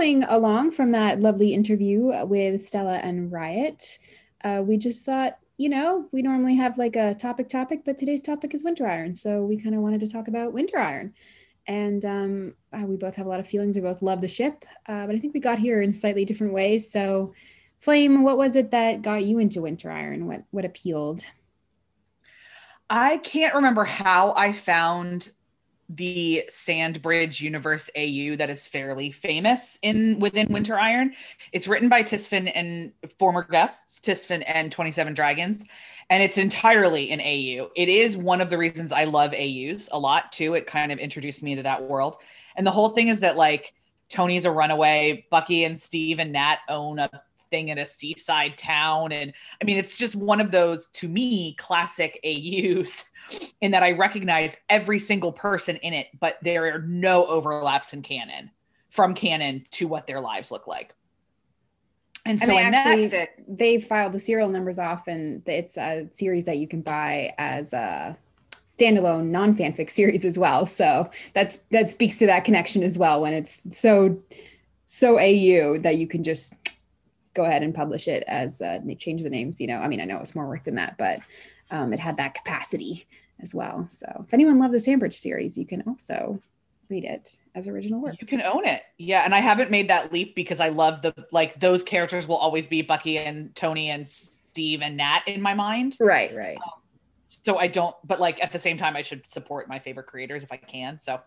following along from that lovely interview with Stella and Riot, we just thought, we normally have like a topic, but today's topic is Winter Iron. So we kind of wanted to talk about Winter Iron. And we both have a lot of feelings. We both love the ship, but I think we got here in slightly different ways. So, Flame, what was it that got you into Winter Iron? What appealed? I can't remember how I found the Sandbridge Universe AU that is fairly famous within Winter Iron. It's written by Tisfin and former guests, Tisfin and 27 Dragons, and it's entirely an AU. It is one of the reasons I love AUs a lot too. It kind of introduced me to that world. And the whole thing is that like Tony's a runaway, Bucky and Steve and Nat own a thing in a seaside town. And I mean, it's just one of those, to me, classic AUs in that I recognize every single person in it, but there are no overlaps in canon from canon to what their lives look like. And so they filed the serial numbers off, and it's a series that you can buy as a standalone non-fanfic series as well. So that speaks to that connection as well, when it's so AU that you can just go ahead and publish it as change the names. I mean, I know it's more work than that, but it had that capacity as well. So if anyone loved the Sandbridge series, you can also read it as original works. You can own it. Yeah. And I haven't made that leap because I love those characters will always be Bucky and Tony and Steve and Nat in my mind. Right. So I don't, but like at the same time, I should support my favorite creators if I can. So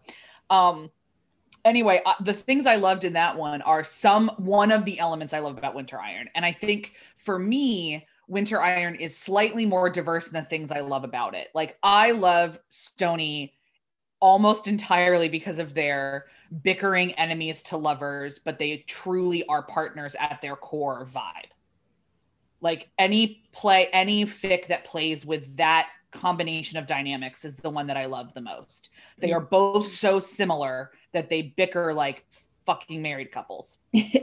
anyway, the things I loved in that one are one of the elements I love about Winter Iron. And I think for me, Winter Iron is slightly more diverse than the things I love about it. Like I love Stony almost entirely because of their bickering enemies to lovers, but they truly are partners at their core vibe. Like any fic that plays with that combination of dynamics is the one that I love the most. They are both so similar that they bicker like fucking married couples.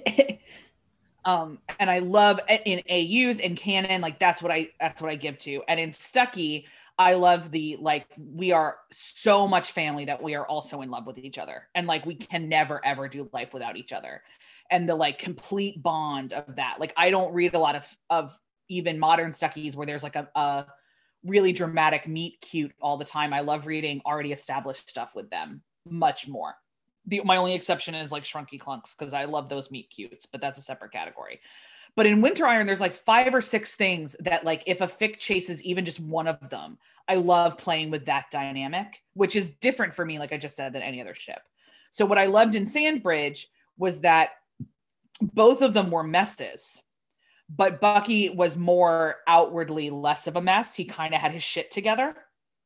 And I love in AUs and canon, like that's what I give to. And in Stucky, I love we are so much family that we are also in love with each other. And like, we can never, ever do life without each other. And the like complete bond of that. Like, I don't read a lot of even modern Stuckies where there's like a really dramatic meet cute all the time. I love reading already established stuff with them much more. My only exception is like Shrunky Clunks, because I love those meet cutes, but that's a separate category. But in Winter Iron, there's like 5 or 6 things that like, if a fic chases even just one of them, I love playing with that dynamic, which is different for me, like I just said, than any other ship. So what I loved in Sandbridge was that both of them were messes, but Bucky was more outwardly less of a mess. He kind of had his shit together,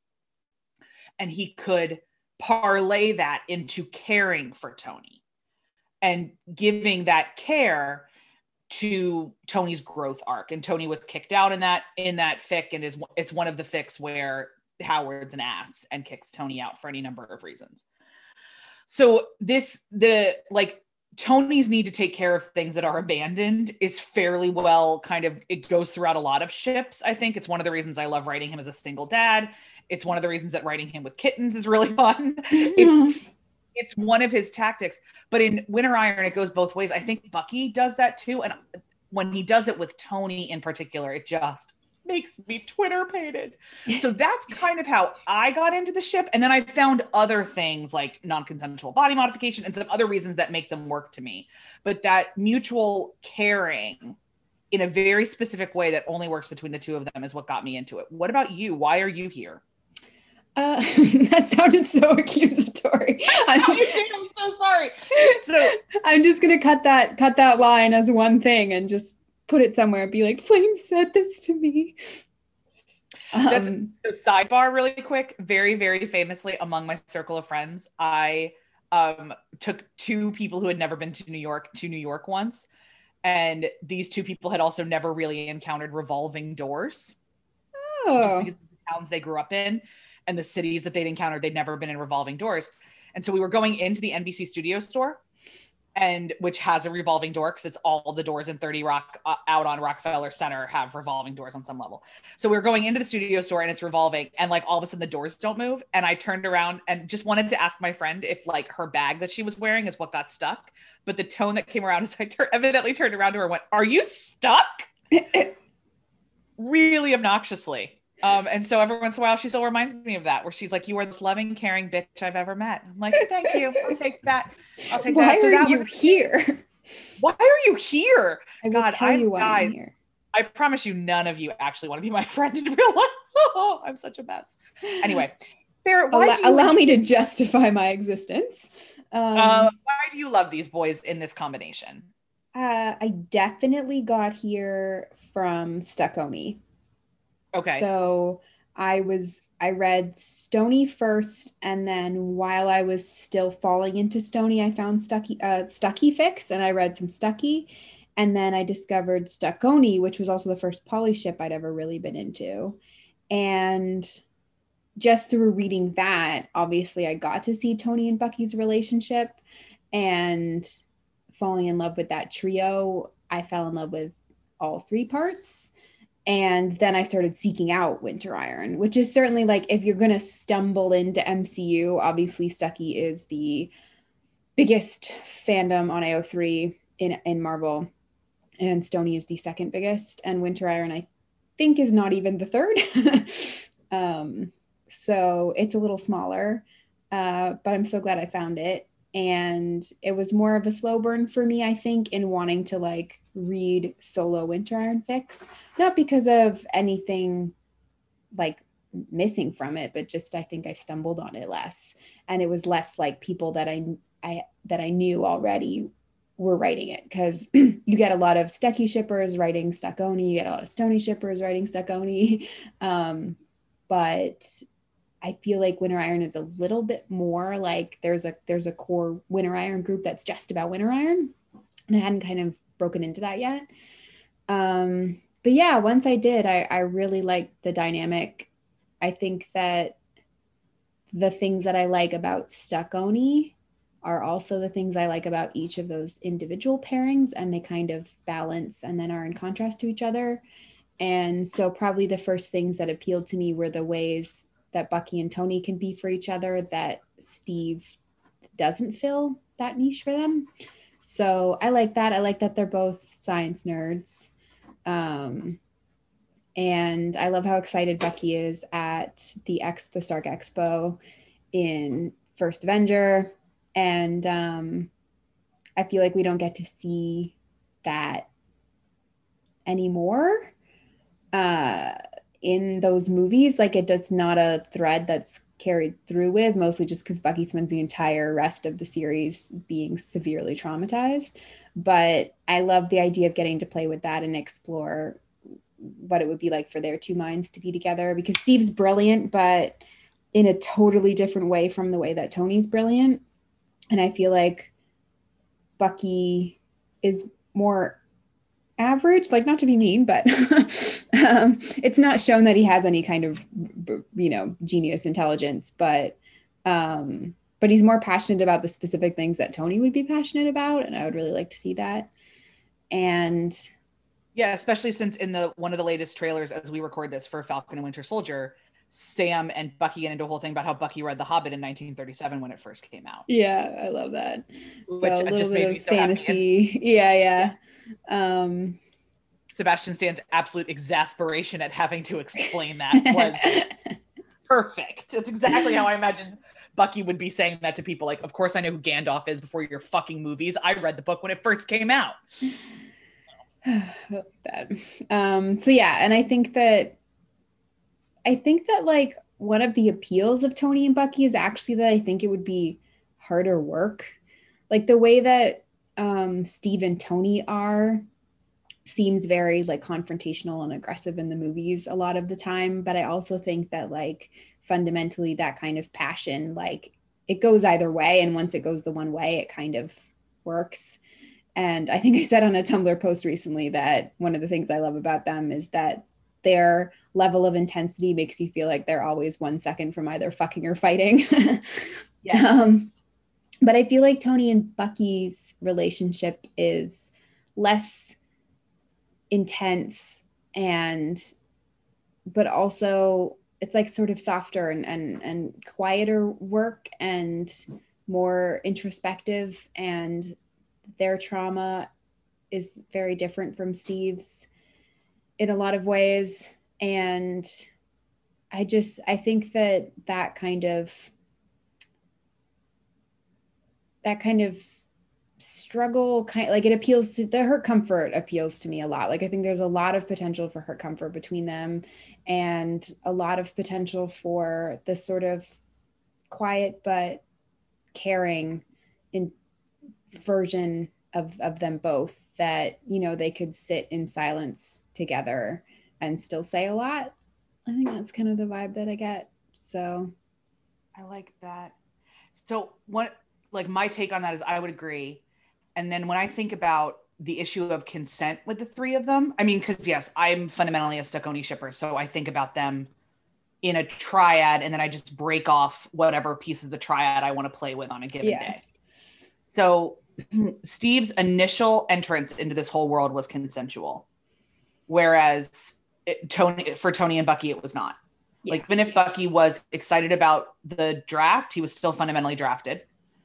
and he could parlay that into caring for Tony and giving that care to Tony's growth arc. And Tony was kicked out in that fic, and it's one of the fics where Howard's an ass and kicks Tony out for any number of reasons. So Tony's need to take care of things that are abandoned is fairly well it goes throughout a lot of ships. I think it's one of the reasons I love writing him as a single dad. It's one of the reasons that writing him with kittens is really fun. It's one of his tactics. But in Winter Iron, it goes both ways. I think Bucky does that too. And when he does it with Tony in particular, it just makes me Twitter pated. So that's kind of how I got into the ship. And then I found other things like non-consensual body modification and some other reasons that make them work to me. But that mutual caring in a very specific way that only works between the two of them is what got me into it. What about you? Why are you here? That sounded so accusatory. I'm so sorry. So I'm just gonna cut that line as one thing and just put it somewhere and be like, Flame said this to me. That's a sidebar really quick. Very, very famously among my circle of friends, I took 2 people who had never been to New York once. And these 2 people had also never really encountered revolving doors. Oh. Just because of the towns they grew up in and the cities that they'd encountered, they'd never been in revolving doors. And so we were going into the NBC studio store, and which has a revolving door because it's all the doors in 30 Rock out on Rockefeller Center have revolving doors on some level. So we were going into the studio store and it's revolving, and like all of a sudden the doors don't move. And I turned around and just wanted to ask my friend if like her bag that she was wearing is what got stuck. But the tone that came around is I evidently turned around to her and went, "Are you stuck?" Really obnoxiously. And so every once in a while, she still reminds me of that, where she's like, "You are the most loving, caring bitch I've ever met." I'm like, "Thank you. I'll take that. I'll take Why that." So are that you was here? Why are you here? I will God, tell you why I'm guys, here. I promise you, none of you actually want to be my friend in real life. Oh, I'm such a mess. Anyway, Farrah, Allow me to justify my existence. Why do you love these boys in this combination? I definitely got here from Stuckoni. Okay. So I read Stony first, and then while I was still falling into Stony, I found Stucky Fix, and I read some Stucky, and then I discovered Stuckoni, which was also the first poly ship I'd ever really been into. And just through reading that, obviously I got to see Tony and Bucky's relationship, and falling in love with that trio. I fell in love with all three parts. And then I started seeking out Winter Iron, which is certainly like, if you're going to stumble into MCU, obviously Stucky is the biggest fandom on AO3 in Marvel, and Stony is the second biggest, and Winter Iron, I think, is not even the third. So it's a little smaller, but I'm so glad I found it. And it was more of a slow burn for me, I think, in wanting to like read solo Winter Iron fics, not because of anything like missing from it, but just I think I stumbled on it less, and it was less like people that I knew already were writing it, because you get a lot of Stucky shippers writing Stuckoni, you get a lot of Stony shippers writing Stuckoni, but I feel like Winter Iron is a little bit more like there's a core Winter Iron group that's just about Winter Iron, and I hadn't kind of broken into that yet. But yeah, once I did, I really liked the dynamic. I think that the things that I like about Stuckoni are also the things I like about each of those individual pairings, and they kind of balance and then are in contrast to each other. And so probably the first things that appealed to me were the ways that Bucky and Tony can be for each other that Steve doesn't fill that niche for them. So I like that. I like that they're both science nerds. And I love how excited Bucky is at the Stark Expo in First Avenger. And I feel like we don't get to see that anymore in those movies. Like, it's not a thread that's carried through with, mostly just because Bucky spends the entire rest of the series being severely traumatized. But I love the idea of getting to play with that and explore what it would be like for their two minds to be together, because Steve's brilliant, but in a totally different way from the way that Tony's brilliant. And I feel like Bucky is more average, like, not to be mean, but it's not shown that he has any kind of, genius intelligence, but he's more passionate about the specific things that Tony would be passionate about, and I would really like to see that. And yeah, especially since in one of the latest trailers as we record this for Falcon and Winter Soldier, Sam and Bucky get into a whole thing about how Bucky read The Hobbit in 1937 when it first came out. Yeah, I love that. Which so a little just bit made of me so fantasy. happy. Yeah. Sebastian Stan's absolute exasperation at having to explain that was perfect. It's exactly how I imagine Bucky would be saying that to people. Like, of course I know who Gandalf is before your fucking movies. I read the book when it first came out. So yeah, and I think that like one of the appeals of Tony and Bucky is actually that I think it would be harder work. Like, the way that Steve and Tony seems very like confrontational and aggressive in the movies a lot of the time, but I also think that like fundamentally that kind of passion, like, it goes either way, and once it goes the one way, it kind of works. And I think I said on a Tumblr post recently that one of the things I love about them is that their level of intensity makes you feel like they're always 1 second from either fucking or fighting. Yes. But I feel like Tony and Bucky's relationship is less intense, and but also it's like sort of softer and quieter work and more introspective, and their trauma is very different from Steve's in a lot of ways. And I think that kind of struggle, kind like, it appeals to the hurt comfort appeals to me a lot. Like, I think there's a lot of potential for hurt comfort between them, and a lot of potential for this sort of quiet but caring in version of them both, that, you know, they could sit in silence together and still say a lot. I think that's kind of the vibe that I get. So I like that. So what, like, my take on that is I would agree. And then when I think about the issue of consent with the three of them, I mean, because yes, I'm fundamentally a Stucconi shipper, so I think about them in a triad, and then I just break off whatever piece of the triad I want to play with on a given day. So Steve's initial entrance into this whole world was consensual, whereas for Tony and Bucky, it was not. Yeah. Like, even if Bucky was excited about the draft, he was still fundamentally drafted.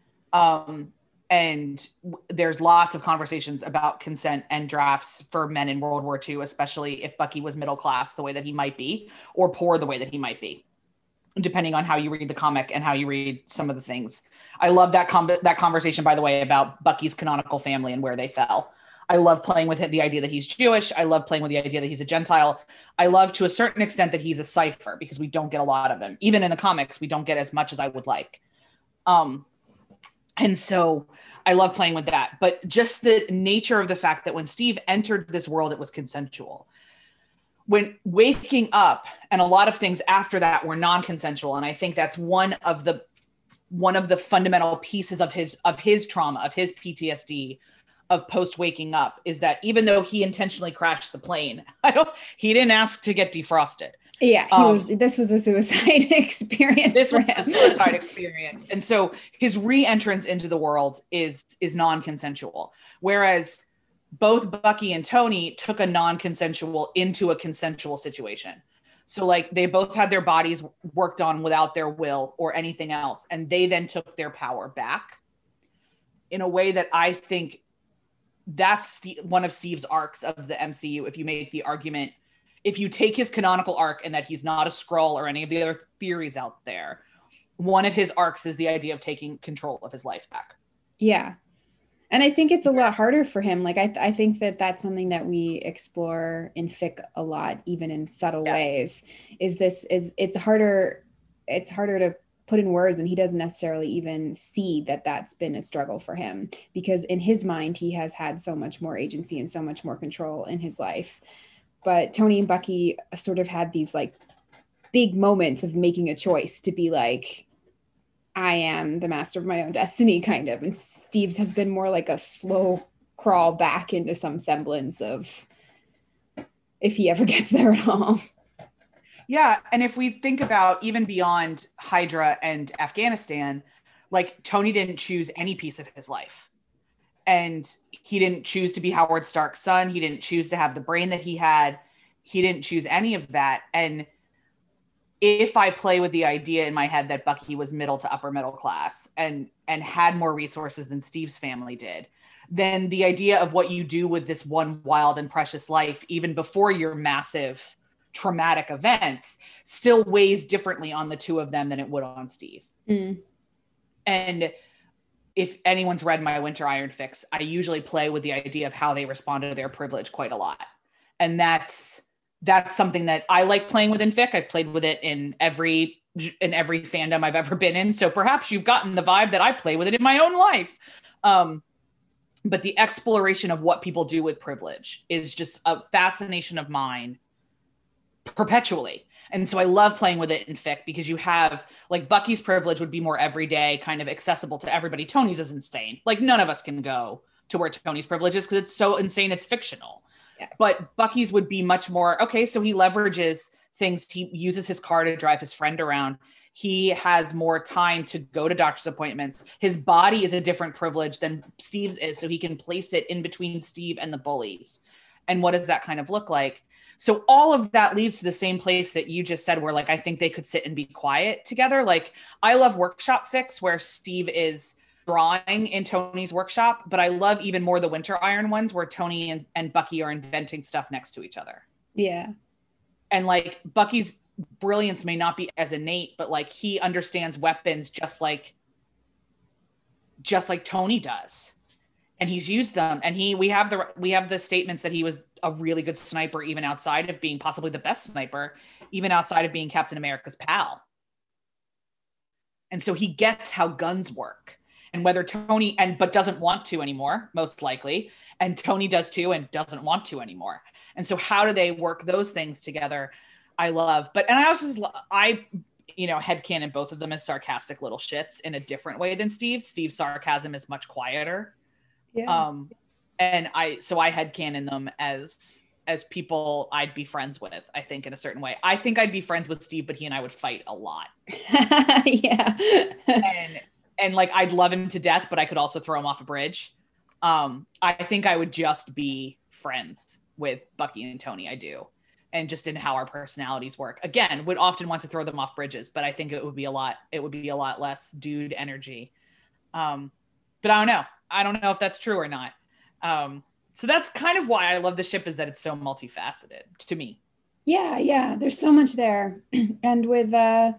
And there's lots of conversations about consent and drafts for men in World War II, especially if Bucky was middle class the way that he might be, or poor the way that he might be, depending on how you read the comic and how you read some of the things. I love that conversation, by the way, about Bucky's canonical family and where they fell. I love playing with the idea that he's Jewish. I love playing with the idea that he's a Gentile. I love, to a certain extent, that he's a cipher, because we don't get a lot of them. Even in the comics, we don't get as much as I would like. And so I love playing with that. But just the nature of the fact that when Steve entered this world, it was consensual. When waking up, and a lot of things after that were non-consensual. And I think that's one of the fundamental pieces of his trauma, of his PTSD, of post waking up, is that even though he intentionally crashed the plane, he didn't ask to get defrosted. Yeah, this was a suicide experience. This was a suicide experience. And so his re-entrance into the world is non-consensual. Whereas both Bucky and Tony took a non-consensual into a consensual situation. So, like, they both had their bodies worked on without their will or anything else. And they then took their power back in a way that I think that's one of Steve's arcs of the MCU. If you make the argument, if you take his canonical arc and that he's not a Skrull or any of the other theories out there, one of his arcs is the idea of taking control of his life back. Yeah. And I think it's a lot harder for him. Like, I think that that's something that we explore in fic a lot, even in subtle ways, it's harder to put in words, and he doesn't necessarily even see that that's been a struggle for him, because in his mind, he has had so much more agency and so much more control in his life. But Tony and Bucky sort of had these, like, big moments of making a choice to be like, I am the master of my own destiny, kind of. And Steve's has been more like a slow crawl back into some semblance of, if he ever gets there at all. Yeah. And if we think about even beyond Hydra and Afghanistan, like, Tony didn't choose any piece of his life. And he didn't choose to be Howard Stark's son. He didn't choose to have the brain that he had. He didn't choose any of that. And if I play with the idea in my head that Bucky was middle to upper middle class and had more resources than Steve's family did, then the idea of what you do with this one wild and precious life, even before your massive traumatic events, still weighs differently on the two of them than it would on Steve. Mm. And if anyone's read my Winter Iron fics, I usually play with the idea of how they respond to their privilege quite a lot. And that's something that I like playing with in fic. I've played with it in every fandom I've ever been in. So perhaps you've gotten the vibe that I play with it in my own life. But the exploration of what people do with privilege is just a fascination of mine perpetually. And so I love playing with it in fic, because you have, like, Bucky's privilege would be more everyday, kind of accessible to everybody. Tony's is insane. Like, none of us can go to where Tony's privilege is, because it's so insane, it's fictional. Yeah. But Bucky's would be much more, okay, so he leverages things. He uses his car to drive his friend around. He has more time to go to doctor's appointments. His body is a different privilege than Steve's is, so he can place it in between Steve and the bullies. And what does that kind of look like? So all of that leads to the same place that you just said, where like, I think they could sit and be quiet together. Like, I love workshop fics where Steve is drawing in Tony's workshop, but I love even more the Winter Iron ones where Tony and Bucky are inventing stuff next to each other. Yeah. And like Bucky's brilliance may not be as innate, but like he understands weapons just like Tony does. And he's used them. And we have the statements that he was a really good sniper, even outside of being possibly the best sniper, even outside of being Captain America's pal. And so he gets how guns work, and whether Tony but doesn't want to anymore, most likely. And Tony does too, and doesn't want to anymore. And so how do they work those things together? I love, and I also, headcanon both of them as sarcastic little shits in a different way than Steve. Steve's sarcasm is much quieter. Yeah. And I headcanon them as people I'd be friends with, I think, in a certain way. I think I'd be friends with Steve, but he and I would fight a lot. Yeah. and like, I'd love him to death, but I could also throw him off a bridge. I think I would just be friends with Bucky and Tony. I do. And just in how our personalities work. Again, would often want to throw them off bridges, but I think it would be a lot less dude energy. But I don't know if that's true or not. So that's kind of why I love the ship, is that it's so multifaceted to me. Yeah. There's so much there. And with the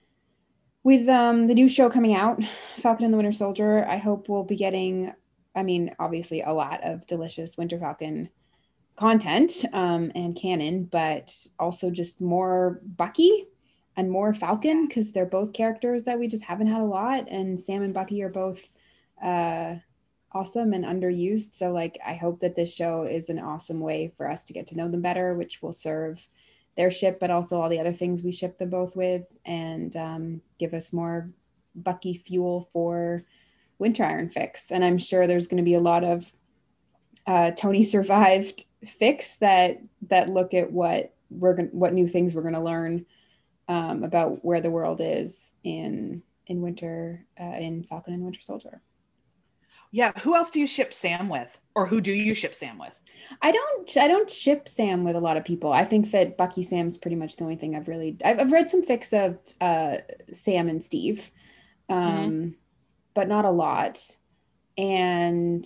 new show coming out, Falcon and the Winter Soldier, I hope we'll be getting, obviously a lot of delicious Winter Falcon content and canon, but also just more Bucky and more Falcon, because they're both characters that we just haven't had a lot, and Sam and Bucky are both awesome and underused. So like, I hope that this show is an awesome way for us to get to know them better, which will serve their ship, but also all the other things we ship them both with, and give us more Bucky fuel for Winter Iron fics. And I'm sure there's going to be a lot of Tony survived fics that look at what new things we're going to learn about where the world is in Winter, in Falcon and Winter Soldier. Yeah. Who else do you ship Sam with, or who do you ship Sam with? I don't ship Sam with a lot of people. I think that Bucky Sam's pretty much the only thing I've read some fics of Sam and Steve, but not a lot. And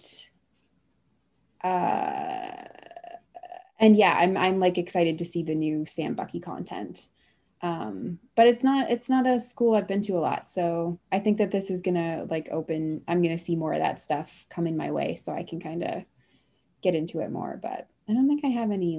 yeah, I'm like excited to see the new Sam Bucky content. But it's not a school I've been to a lot. So I think that this is gonna I'm gonna see more of that stuff coming my way, so I can kind of get into it more. But I don't think I have any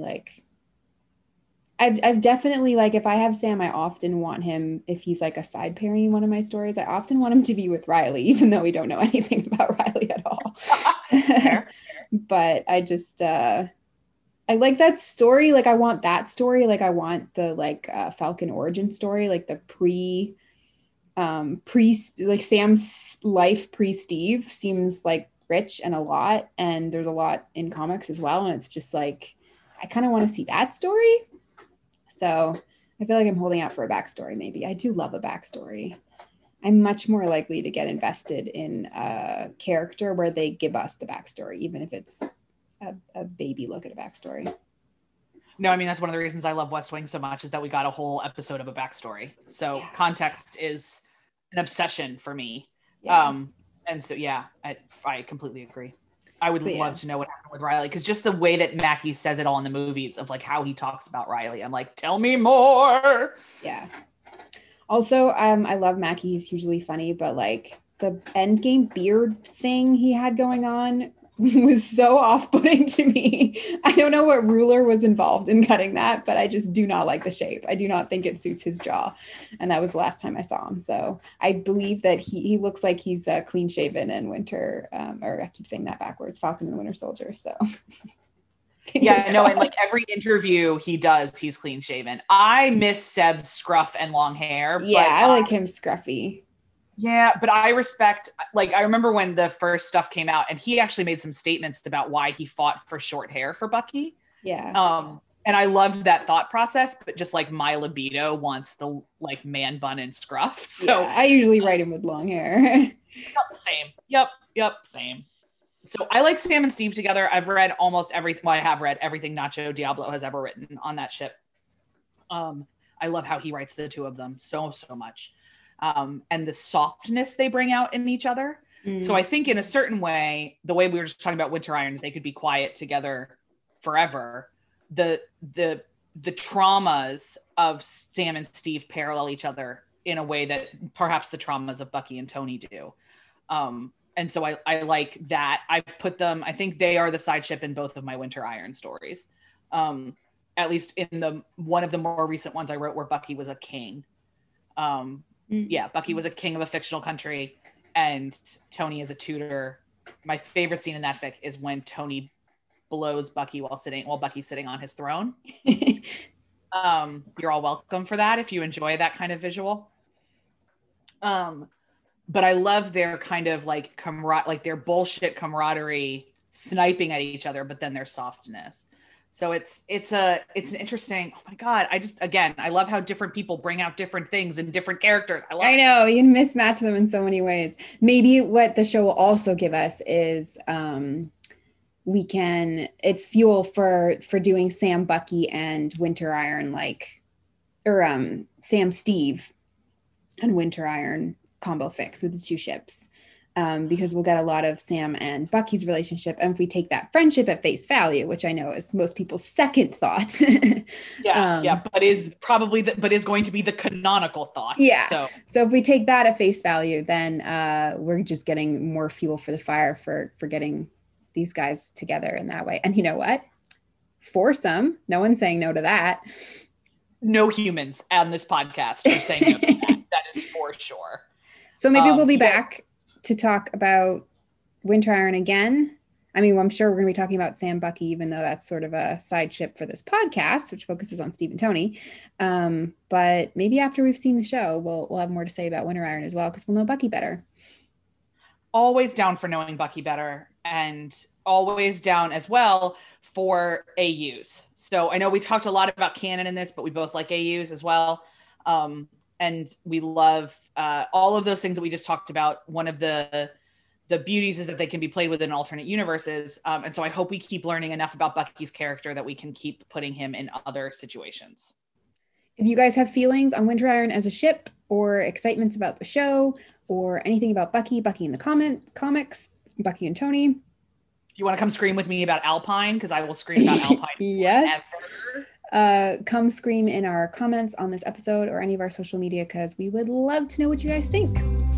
I've definitely, if I have Sam, I often want him, if he's like a side pairing in one of my stories, I often want him to be with Riley, even though we don't know anything about Riley at all. But I just I like that story. I want that story. I want the Falcon origin story, the pre Sam's life pre-Steve seems rich and a lot, and there's a lot in comics as well. And it's just I kind of want to see that story. So I feel like I'm holding out for a backstory. Maybe I do love a backstory. I'm much more likely to get invested in a character where they give us the backstory, even if it's a baby look at a backstory. No, that's one of the reasons I love West Wing so much, is that we got a whole episode of a backstory. So context is an obsession for me. Yeah. And so, I completely agree. I would love to know what happened with Riley, because just the way that Mackie says it all in the movies of how he talks about Riley, I'm like, tell me more. Yeah. Also, I love Mackie. He's hugely funny, but the Endgame beard thing he had going on was so off-putting to me. I don't know what ruler was involved in cutting that, but I just do not like the shape. I do not think it suits his jaw. And that was the last time I saw him. So I believe that he looks like he's clean shaven in Winter, or I keep saying that backwards, Falcon and the Winter Soldier. So yeah, no, and every interview he does, he's clean shaven. I miss Seb's scruff and long hair. Yeah, but I like him scruffy. Yeah, but I respect, I remember when the first stuff came out, and he actually made some statements about why he fought for short hair for Bucky. Yeah. And I loved that thought process, but just like my libido wants the like man bun and scruff. So yeah, I usually write him with long hair. same. Yep. Same. So I like Sam and Steve together. I've read almost everything. Well, I have read everything Nacho Diablo has ever written on that ship. I love how he writes the two of them so much. And the softness they bring out in each other. So I think in a certain way, the way we were just talking about Winter Iron, they could be quiet together forever. The traumas of Sam and Steve parallel each other in a way that perhaps the traumas of Bucky and Tony do. And so I like that. I've put them, I think they are the side ship in both of my Winter Iron stories. At least in one of the more recent ones I wrote where Bucky was a king. Yeah, Bucky was a king of a fictional country and Tony is a tutor. My favorite scene in that fic is when Tony blows Bucky while Bucky's sitting on his throne. You're all welcome for that if you enjoy that kind of visual. But I love their kind of like their bullshit camaraderie sniping at each other, but then their softness. So it's an interesting, oh my God, I love how different people bring out different things in different characters. I know, you can mismatch them in so many ways. Maybe what the show will also give us is it's fuel for doing Sam, Bucky, and Winter Iron, Sam, Steve, and Winter Iron combo fix with the two ships. Because we'll get a lot of Sam and Bucky's relationship. And if we take that friendship at face value, which I know is most people's second thought. But is going to be the canonical thought. Yeah. So if we take that at face value, then we're just getting more fuel for the fire for getting these guys together in that way. And you know what? Foursome. No one's saying no to that. No humans on this podcast are saying no to that. That is for sure. So maybe we'll be back to talk about Winter Iron again. I mean, I'm sure we're going to be talking about Sam, Bucky, even though that's sort of a side ship for this podcast, which focuses on Steve and Tony. But maybe after we've seen the show, we'll have more to say about Winter Iron as well, because we'll know Bucky better. Always down for knowing Bucky better, and always down as well for AUs. So I know we talked a lot about canon in this, but we both like AUs as well. And we love all of those things that we just talked about. One of the beauties is that they can be played within alternate universes. And so I hope we keep learning enough about Bucky's character that we can keep putting him in other situations. If you guys have feelings on Winter Iron as a ship, or excitements about the show, or anything about Bucky in the comics, Bucky and Tony. If you want to come scream with me about Alpine, because I will scream about Alpine. Yes. Come scream in our comments on this episode or any of our social media, because we would love to know what you guys think.